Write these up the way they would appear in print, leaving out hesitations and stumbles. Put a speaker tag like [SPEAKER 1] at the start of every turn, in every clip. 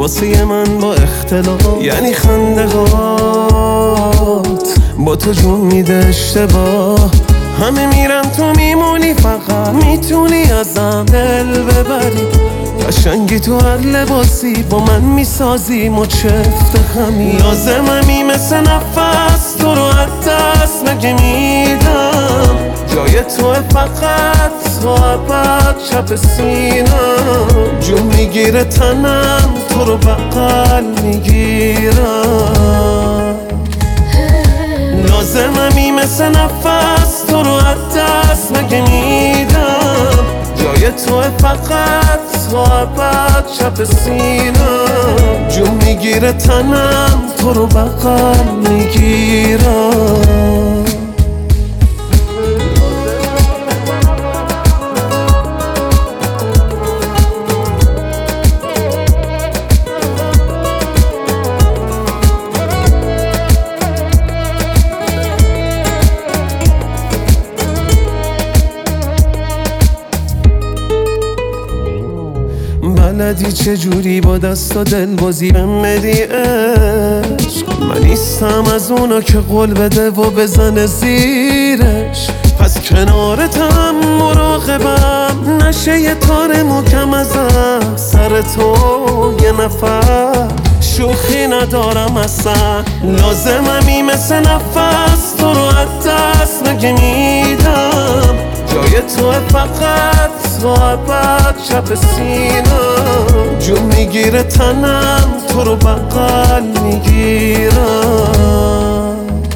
[SPEAKER 1] واسه من با اختلاف، یعنی خنده هات با تو جون میده اشتباه. همه میرن تو میمونی، فقط میتونی ازم دل ببری. قشنگی تو هر لباسی با من میسازی مچفت خمی. لازممی مثل نفس تو رو از دست مگه میدم. جای تو فقط تا ابد چپ سینم. جون میگیره تنم تو رو بغل میگیرم. لازممی مثل نفس تو رو از دست مگه میدم. جای تو فقط تا ابد چپ سینم. جون میگیره تنم تو رو بغل میگیرم. بلدی چجوری با دست و دل بازی بهم بدی عشق. من نیستم از اونا که قول بده و بزنه زیرش. پس کنارتم مراقبم نشه یه تار محکم ازم. سر تو یه نفر شوخی ندارم اصلا. لازممی مثل نفس تو رو از دست مگه میدم. جای تو فقط تا ابد چپ سینم. جون میگیره تنم تو رو بغل میگیرم.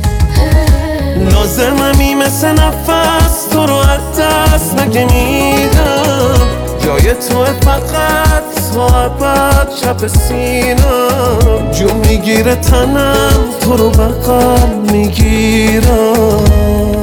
[SPEAKER 1] لازممی مثل نفس تو رو از دست مگه میدم. جای تو فقط تا ابد چپ سینم. جون میگیره تنم تو رو بغل میگیرم.